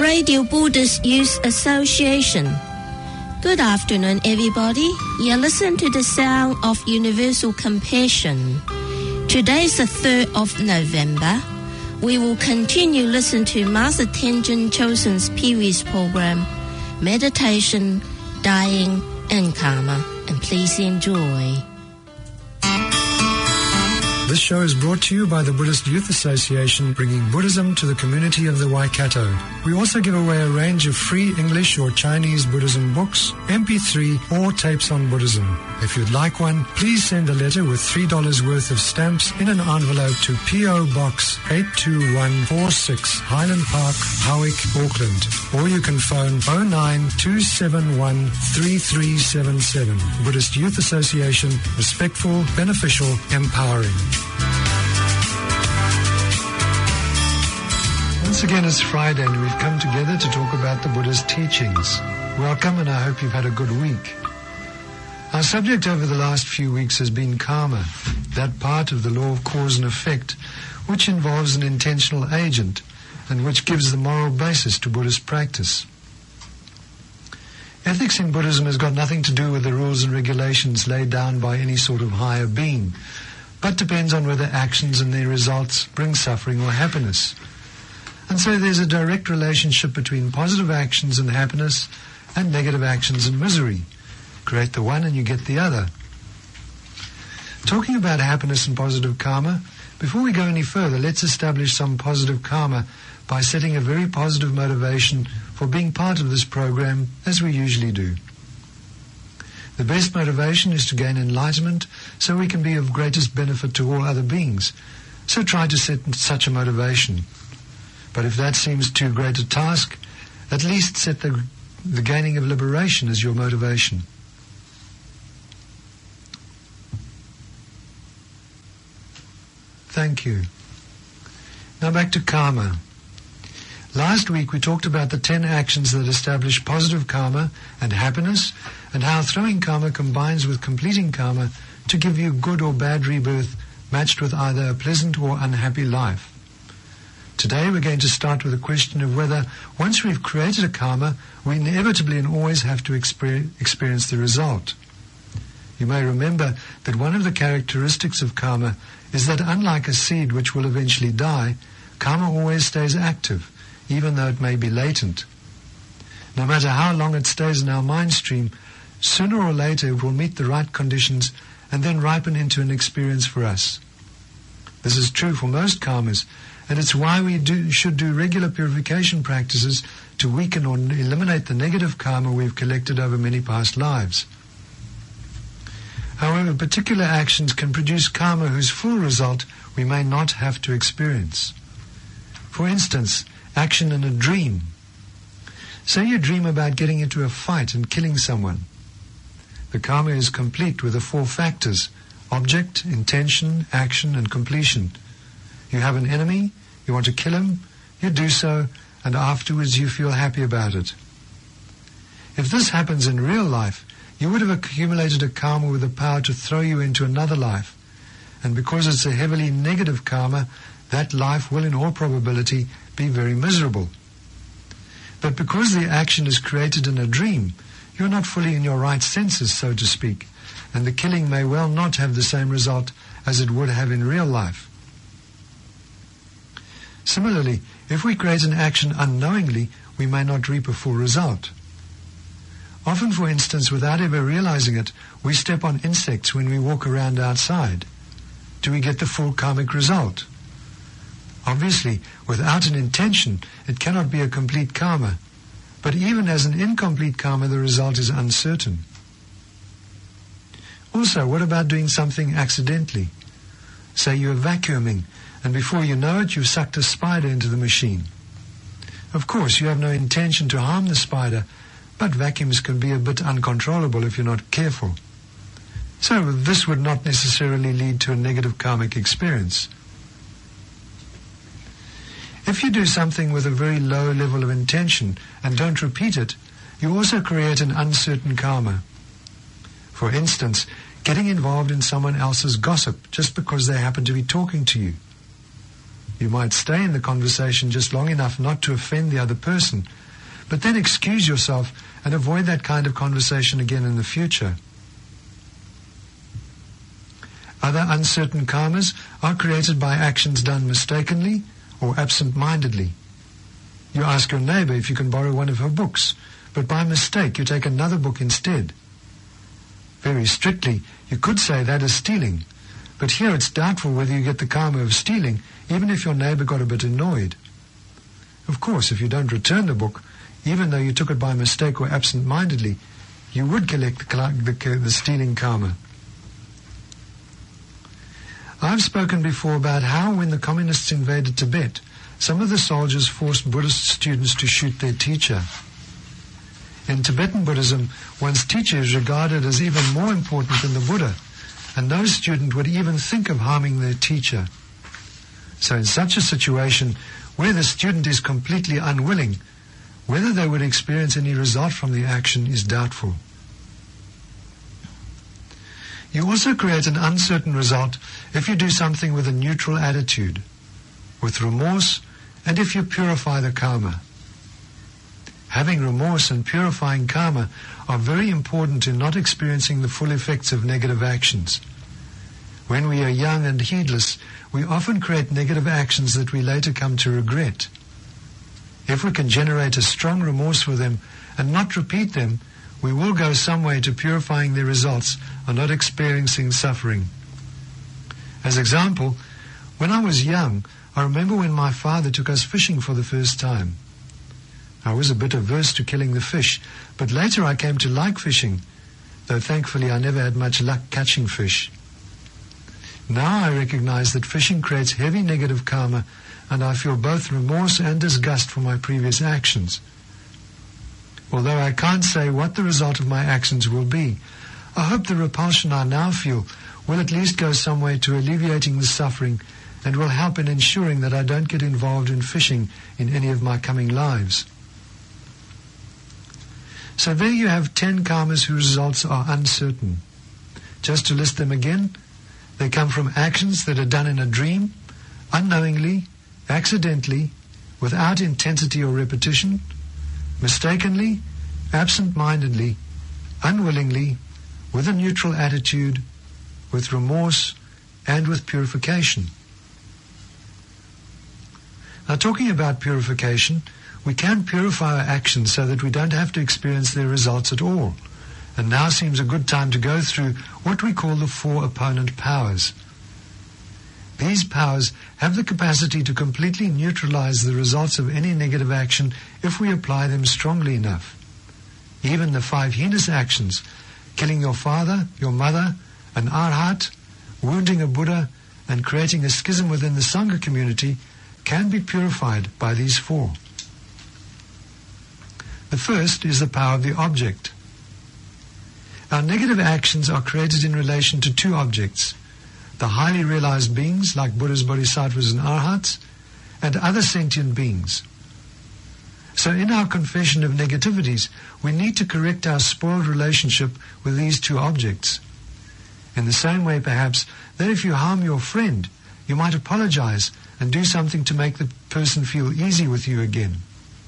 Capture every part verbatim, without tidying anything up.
Radio Buddhist Youth Association. Good afternoon, everybody. You listen to the sound of universal compassion. Today is the third of November. We will continue listen to Master Tenzin Chosen's previous program, Meditation, Dying, and Karma. And please enjoy. This show is brought to you by the Buddhist Youth Association, bringing Buddhism to the community of the Waikato. We also give away a range of free English or Chinese Buddhism books, M P three, or tapes on Buddhism. If you'd like one, please send a letter with three dollars worth of stamps in an envelope to P O Box eight two one four six, Highland Park, Howick, Auckland. Or you can phone oh nine two seven one three three seven seven. Buddhist Youth Association, respectful, beneficial, empowering. Once again, it's Friday and we've come together to talk about the Buddha's teachings. Welcome, and I hope you've had a good week. Our subject over the last few weeks has been karma, that part of the law of cause and effect which involves an intentional agent and which gives the moral basis to Buddhist practice. Ethics in Buddhism has got nothing to do with the rules and regulations laid down by any sort of higher being, but depends on whether actions and their results bring suffering or happiness. And so there's a direct relationship between positive actions and happiness and negative actions and misery. Create the one and you get the other. Talking about happiness and positive karma, before we go any further, let's establish some positive karma by setting a very positive motivation for being part of this program, as we usually do. The best motivation is to gain enlightenment so we can be of greatest benefit to all other beings. So try to set such a motivation. But if that seems too great a task, at least set the, the gaining of liberation as your motivation. Thank you. Now back to karma. Last week we talked about the ten actions that establish positive karma and happiness, and how throwing karma combines with completing karma to give you good or bad rebirth matched with either a pleasant or unhappy life. Today we're going to start with the question of whether, once we've created a karma, we inevitably and always have to exper- experience the result. You may remember that one of the characteristics of karma is that, unlike a seed which will eventually die, karma always stays active, even though it may be latent. No matter how long it stays in our mind stream, sooner or later it will meet the right conditions and then ripen into an experience for us. This is true for most karmas, and it's why we do, should do regular purification practices to weaken or eliminate the negative karma we've collected over many past lives. However, particular actions can produce karma whose full result we may not have to experience. For instance, action in a dream. Say you dream about getting into a fight and killing someone. The karma is complete with the four factors: object, intention, action, and completion. You have an enemy, you want to kill him, you do so, and afterwards you feel happy about it. If this happens in real life, you would have accumulated a karma with the power to throw you into another life. And because it's a heavily negative karma, that life will in all probability be very miserable. But because the action is created in a dream, you're not fully in your right senses, so to speak, and the killing may well not have the same result as it would have in real life. Similarly, if we create an action unknowingly, we may not reap a full result. Often, for instance, without ever realizing it, we step on insects when we walk around outside. Do we get the full karmic result? Obviously, without an intention, it cannot be a complete karma. But even as an incomplete karma, the result is uncertain. Also, what about doing something accidentally? Say you're vacuuming, and before you know it, you've sucked a spider into the machine. Of course, you have no intention to harm the spider, but vacuums can be a bit uncontrollable if you're not careful. So this would not necessarily lead to a negative karmic experience. If you do something with a very low level of intention and don't repeat it, you also create an uncertain karma. For instance, getting involved in someone else's gossip just because they happen to be talking to you. You might stay in the conversation just long enough not to offend the other person, but then excuse yourself and avoid that kind of conversation again in the future. Other uncertain karmas are created by actions done mistakenly or absent-mindedly. You ask your neighbor if you can borrow one of her books, but by mistake you take another book instead. Very strictly, you could say that is stealing, but here it's doubtful whether you get the karma of stealing, even if your neighbor got a bit annoyed. Of course, if you don't return the book, even though you took it by mistake or absent-mindedly, you would collect the, the, the stealing karma. I've spoken before about how when the communists invaded Tibet, some of the soldiers forced Buddhist students to shoot their teacher. In Tibetan Buddhism, one's teacher is regarded as even more important than the Buddha, and no student would even think of harming their teacher. So in such a situation, where the student is completely unwilling, whether they would experience any result from the action is doubtful. You also create an uncertain result if you do something with a neutral attitude, with remorse, and if you purify the karma. Having remorse and purifying karma are very important in not experiencing the full effects of negative actions. When we are young and heedless, we often create negative actions that we later come to regret. If we can generate a strong remorse for them and not repeat them, we will go some way to purifying their results and not experiencing suffering. As example, when I was young, I remember when my father took us fishing for the first time. I was a bit averse to killing the fish, but later I came to like fishing, though thankfully I never had much luck catching fish. Now I recognize that fishing creates heavy negative karma, and I feel both remorse and disgust for my previous actions. Although I can't say what the result of my actions will be, I hope the repulsion I now feel will at least go some way to alleviating the suffering and will help in ensuring that I don't get involved in fishing in any of my coming lives. So there you have ten karmas whose results are uncertain. Just to list them again, they come from actions that are done in a dream, unknowingly, accidentally, without intensity or repetition, mistakenly, absent-mindedly, unwillingly, with a neutral attitude, with remorse, and with purification. Now, talking about purification, we can purify our actions so that we don't have to experience their results at all. And now seems a good time to go through what we call the four opponent powers. These powers have the capacity to completely neutralize the results of any negative action if we apply them strongly enough. Even the five heinous actions, killing your father, your mother, an arhat, wounding a Buddha, and creating a schism within the Sangha community, can be purified by these four. The first is the power of the object. Our negative actions are created in relation to two objects: the highly realized beings like Buddhas, Bodhisattvas and Arhats, and other sentient beings. So in our confession of negativities, we need to correct our spoiled relationship with these two objects. In the same way, perhaps, that if you harm your friend, you might apologize and do something to make the person feel easy with you again.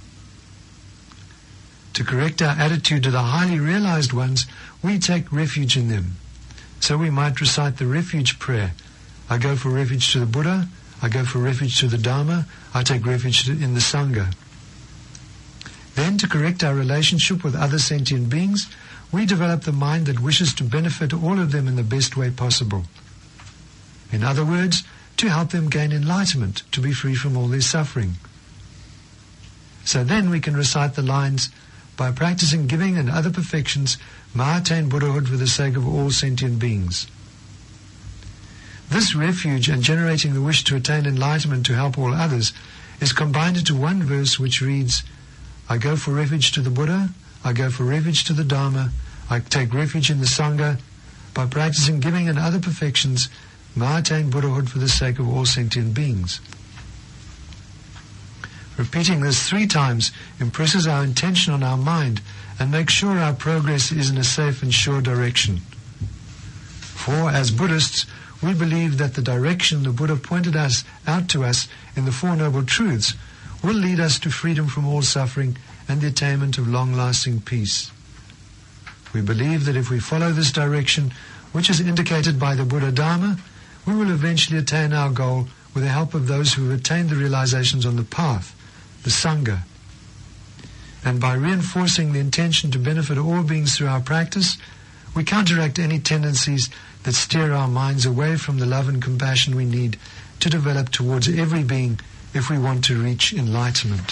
To correct our attitude to the highly realized ones, we take refuge in them. So we might recite the refuge prayer. I go for refuge to the Buddha, I go for refuge to the Dharma, I take refuge in the Sangha. Then, to correct our relationship with other sentient beings, we develop the mind that wishes to benefit all of them in the best way possible. In other words, to help them gain enlightenment, to be free from all their suffering. So then we can recite the lines, by practicing giving and other perfections, may I attain Buddhahood for the sake of all sentient beings. This refuge and generating the wish to attain enlightenment to help all others is combined into one verse which reads, I go for refuge to the Buddha, I go for refuge to the Dharma, I take refuge in the Sangha. By practicing giving and other perfections, may I attain Buddhahood for the sake of all sentient beings. Repeating this three times impresses our intention on our mind and makes sure our progress is in a safe and sure direction. For, as Buddhists, we believe that the direction the Buddha pointed us out to us in the Four Noble Truths will lead us to freedom from all suffering and the attainment of long-lasting peace. We believe that if we follow this direction, which is indicated by the Buddha Dharma, we will eventually attain our goal with the help of those who have attained the realizations on the path, the Sangha. And by reinforcing the intention to benefit all beings through our practice, we counteract any tendencies that steer our minds away from the love and compassion we need to develop towards every being if we want to reach enlightenment.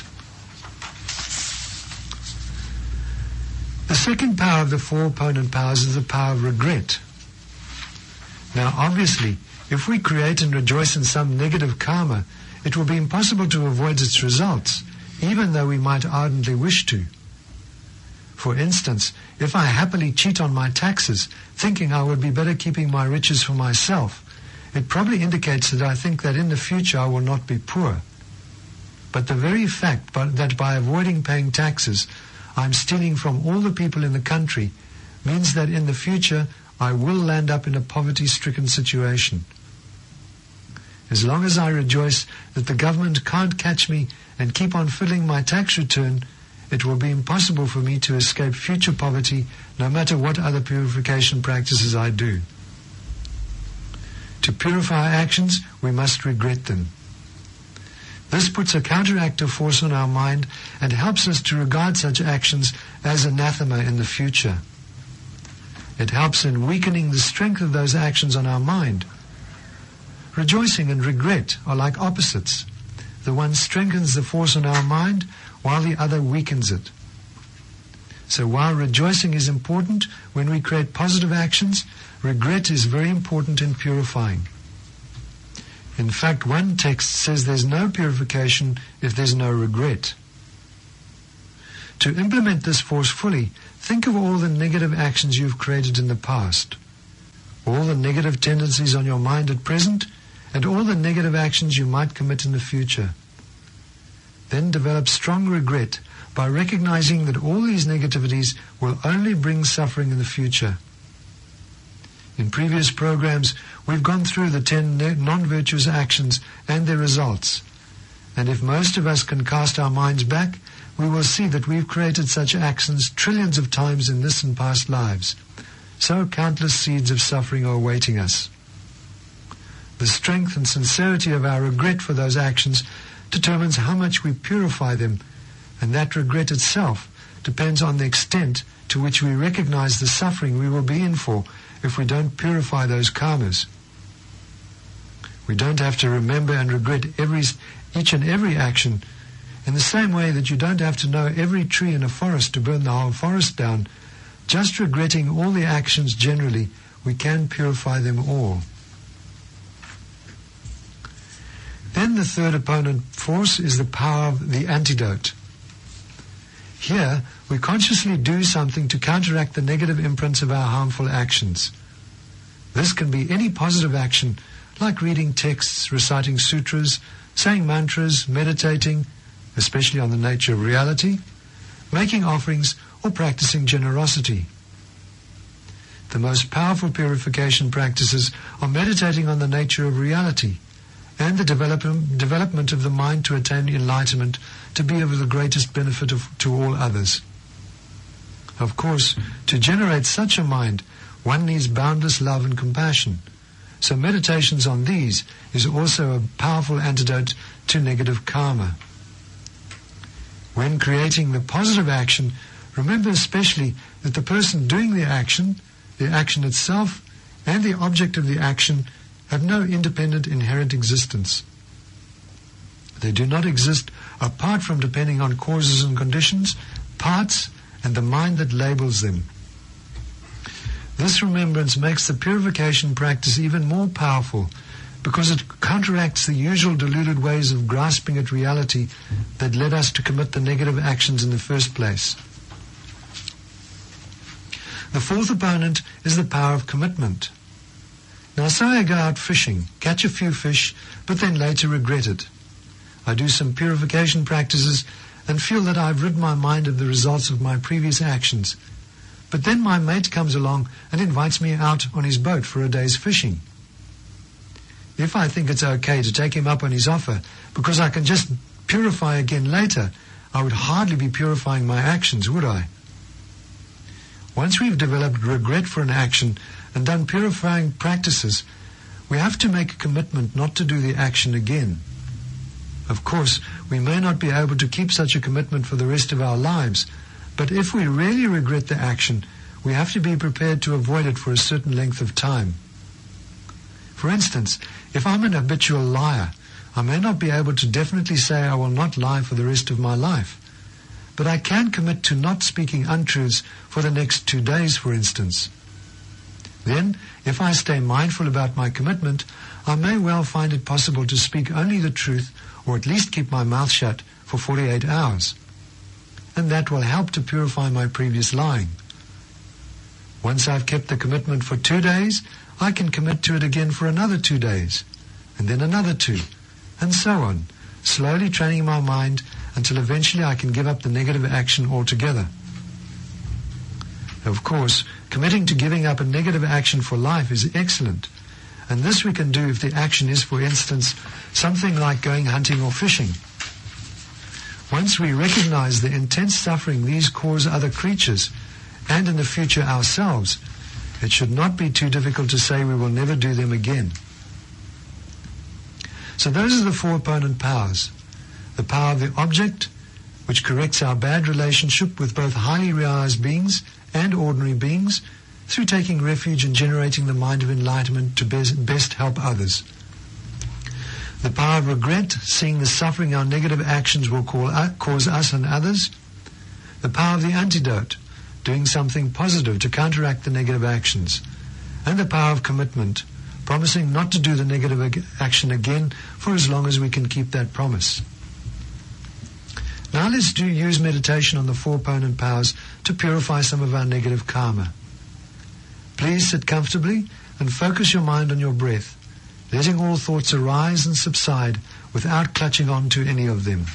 The second power of the four opponent powers is the power of regret. Now, obviously, if we create and rejoice in some negative karma, it will be impossible to avoid its results, even though we might ardently wish to. For instance, if I happily cheat on my taxes, thinking I would be better keeping my riches for myself, it probably indicates that I think that in the future I will not be poor. But the very fact that by avoiding paying taxes, I'm stealing from all the people in the country means that in the future I will land up in a poverty-stricken situation. As long as I rejoice that the government can't catch me and keep on filling my tax return, it will be impossible for me to escape future poverty no matter what other purification practices I do. To purify our actions, we must regret them. This puts a counteractive force on our mind and helps us to regard such actions as anathema in the future. It helps in weakening the strength of those actions on our mind. Rejoicing and regret are like opposites. The one strengthens the force on our mind, while the other weakens it. So while rejoicing is important when we create positive actions, regret is very important in purifying. In fact, one text says there's no purification if there's no regret. To implement this force fully, think of all the negative actions you've created in the past, all the negative tendencies on your mind at present, and all the negative actions you might commit in the future. Then develop strong regret by recognizing that all these negativities will only bring suffering in the future. In previous programs, we've gone through the ten non-virtuous actions and their results. And if most of us can cast our minds back, we will see that we've created such actions trillions of times in this and past lives. So countless seeds of suffering are awaiting us. The strength and sincerity of our regret for those actions determines how much we purify them, and that regret itself depends on the extent to which we recognize the suffering we will be in for if we don't purify those karmas. We don't have to remember and regret every, each and every action in the same way that you don't have to know every tree in a forest to burn the whole forest down. Just regretting all the actions generally, we can purify them all. Then the third opponent force is the power of the antidote. Here, we consciously do something to counteract the negative imprints of our harmful actions. This can be any positive action, like reading texts, reciting sutras, saying mantras, meditating, especially on the nature of reality, making offerings, or practicing generosity. The most powerful purification practices are meditating on the nature of reality, and the develop, development of the mind to attain enlightenment to be of the greatest benefit of, to all others. Of course, to generate such a mind, one needs boundless love and compassion. So meditations on these is also a powerful antidote to negative karma. When creating the positive action, remember especially that the person doing the action, the action itself, and the object of the action have no independent inherent existence. They do not exist apart from depending on causes and conditions, parts, and the mind that labels them. This remembrance makes the purification practice even more powerful because it counteracts the usual deluded ways of grasping at reality that led us to commit the negative actions in the first place. The fourth opponent is the power of commitment. Now say I go out fishing, catch a few fish, but then later regret it. I do some purification practices and feel that I've rid my mind of the results of my previous actions. But then my mate comes along and invites me out on his boat for a day's fishing. if I think it's okay to take him up on his offer because I can just purify again later, I would hardly be purifying my actions, would I? Once we've developed regret for an action and done purifying practices, we have to make a commitment not to do the action again. Of course, we may not be able to keep such a commitment for the rest of our lives, but if we really regret the action, we have to be prepared to avoid it for a certain length of time. For instance, if I'm an habitual liar, I may not be able to definitely say I will not lie for the rest of my life, but I can commit to not speaking untruths for the next two days, for instance. Then, if I stay mindful about my commitment, I may well find it possible to speak only the truth, or at least keep my mouth shut for forty-eight hours. And that will help to purify my previous lying. Once I've kept the commitment for two days, I can commit to it again for another two days, and then another two, and so on, slowly training my mind until eventually I can give up the negative action altogether. Of course, committing to giving up a negative action for life is excellent, and this we can do if the action is, for instance, something like going hunting or fishing. Once we recognize the intense suffering these cause other creatures, and in the future ourselves, it should not be too difficult to say we will never do them again. So those are the four opponent powers. The power of the object, which corrects our bad relationship with both highly realized beings and ordinary beings through taking refuge and generating the mind of enlightenment to best, best help others. The power of regret, seeing the suffering our negative actions will call, uh, cause us and others. The power of the antidote, doing something positive to counteract the negative actions. And the power of commitment, promising not to do the negative ag- action again for as long as we can keep that promise. Now let's do use meditation on the four opponent powers to purify some of our negative karma. Please sit comfortably and focus your mind on your breath, letting all thoughts arise and subside without clutching on to any of them.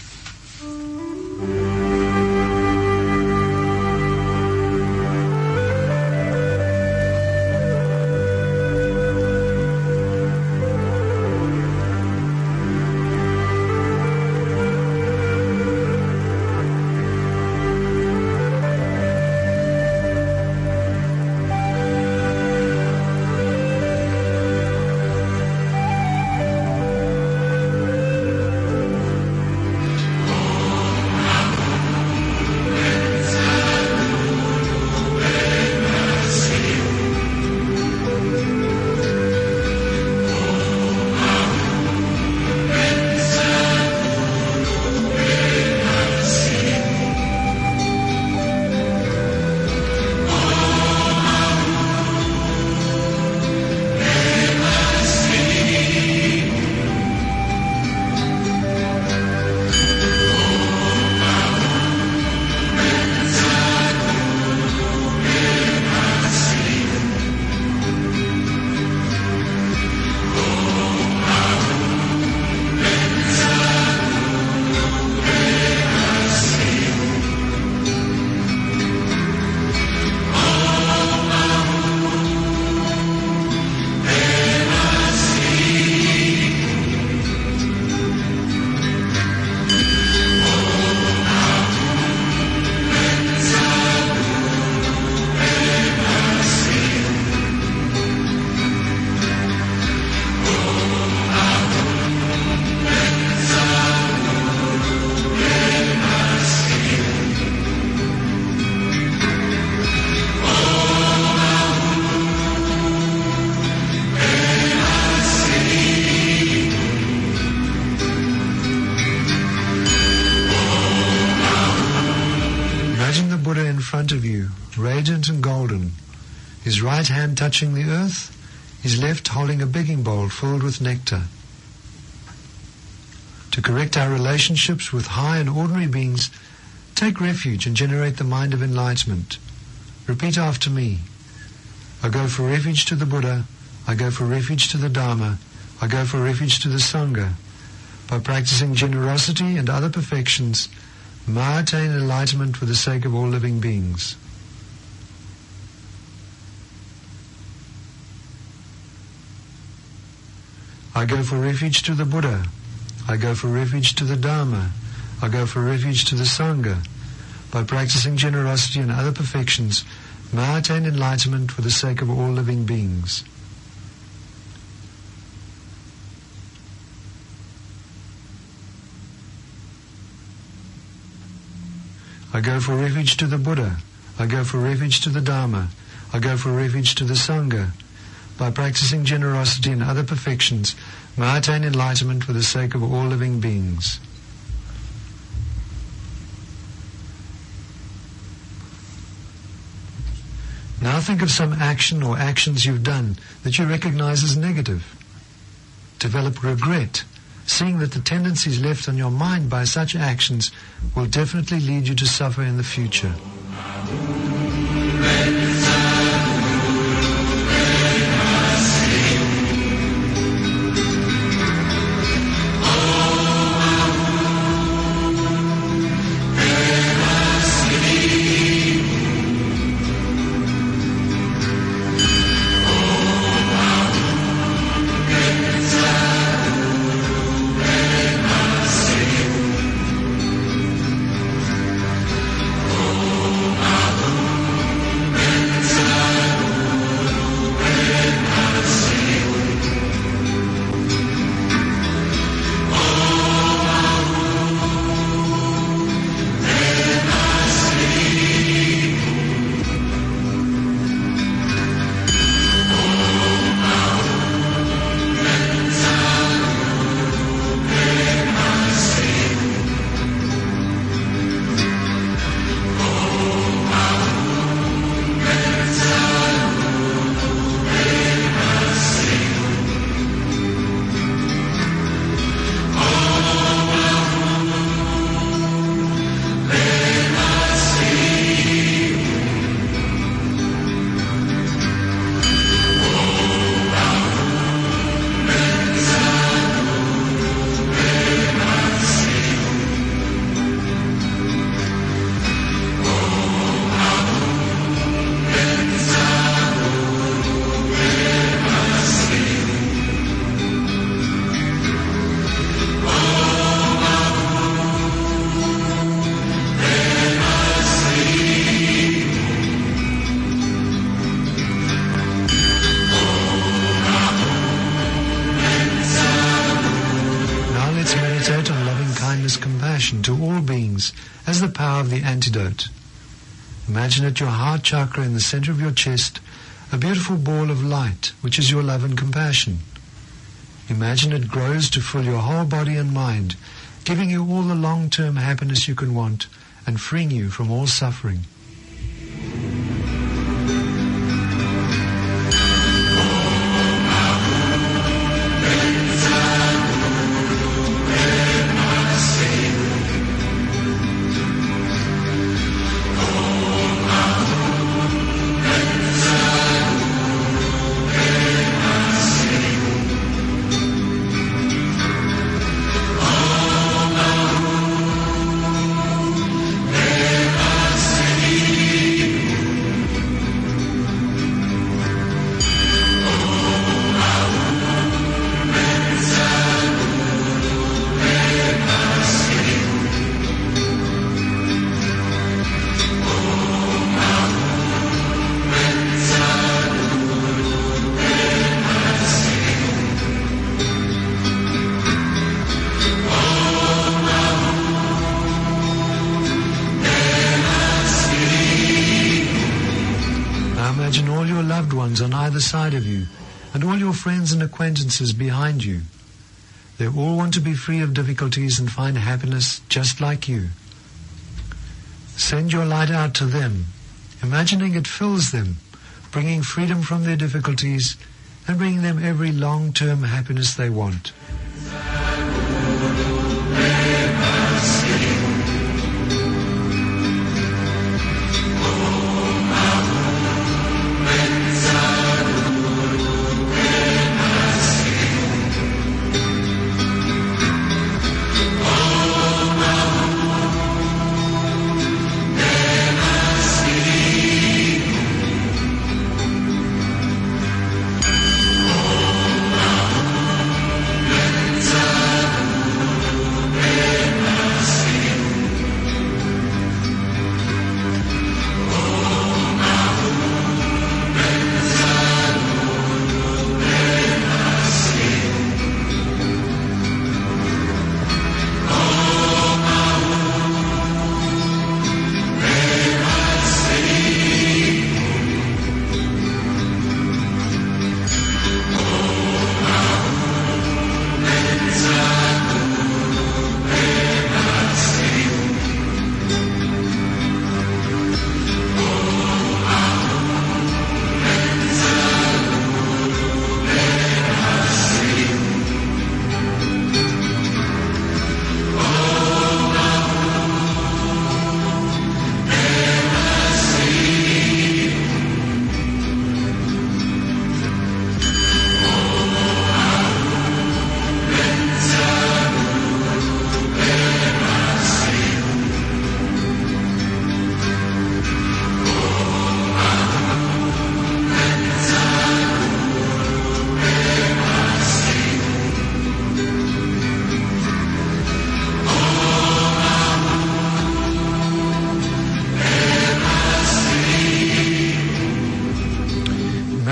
Radiant and golden, his right hand touching the earth, his left holding a begging bowl filled with nectar. To correct our relationships with high and ordinary beings, take refuge and generate the mind of enlightenment. Repeat after me. I go for refuge to the Buddha, I go for refuge to the Dharma, I go for refuge to the Sangha. By practicing generosity and other perfections, may I attain enlightenment for the sake of all living beings. I go for refuge to the Buddha. I go for refuge to the Dharma. I go for refuge to the Sangha. By practicing generosity and other perfections, may I attain enlightenment for the sake of all living beings. I go for refuge to the Buddha. I go for refuge to the Dharma. I go for refuge to the Sangha. By practicing generosity and other perfections, may I attain enlightenment for the sake of all living beings. Now think of some action or actions you've done that you recognize as negative. Develop regret, seeing that the tendencies left on your mind by such actions will definitely lead you to suffer in the future. To all beings as the power of the antidote. Imagine at your heart chakra in the center of your chest a beautiful ball of light, which is your love and compassion. Imagine it grows to fill your whole body and mind, giving you all the long-term happiness you can want and freeing you from all suffering. On either side of you, and all your friends and acquaintances behind you. They all want to be free of difficulties and find happiness just like you. Send your light out to them, imagining it fills them, bringing freedom from their difficulties and bringing them every long-term happiness they want.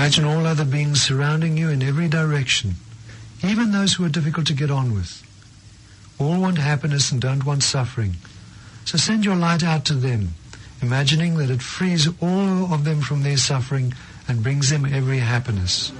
Imagine all other beings surrounding you in every direction, even those who are difficult to get on with. All want happiness and don't want suffering. So send your light out to them, imagining that it frees all of them from their suffering and brings them every happiness.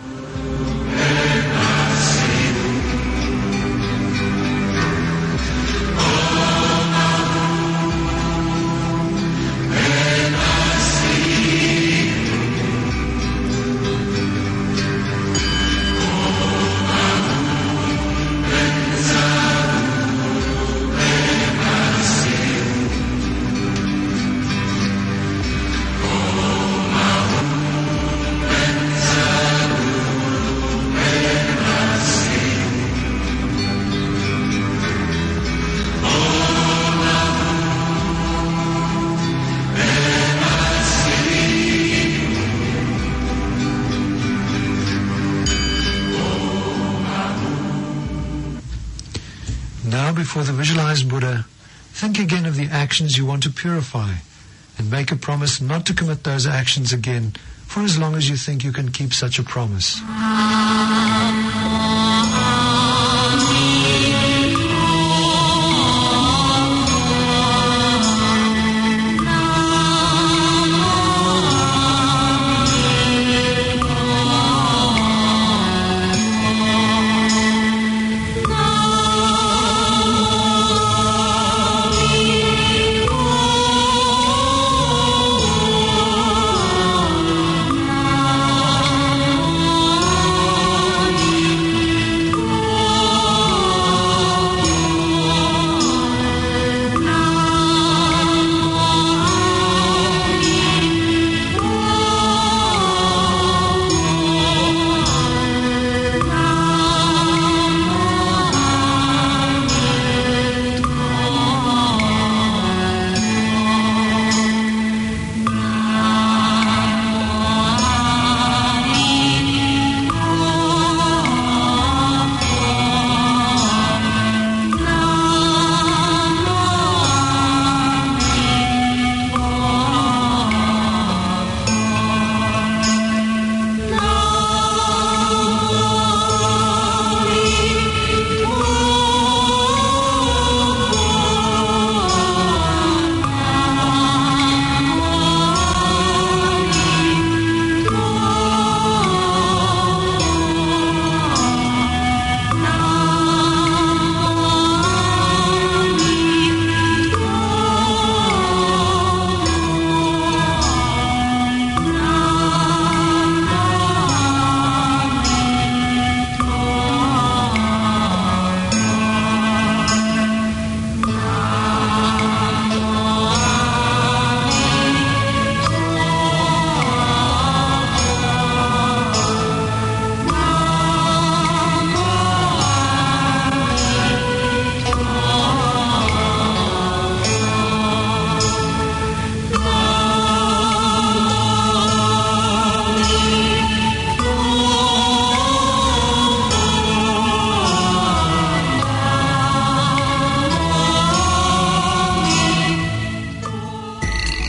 Now, before the visualized Buddha, think again of the actions you want to purify and make a promise not to commit those actions again for as long as you think you can keep such a promise.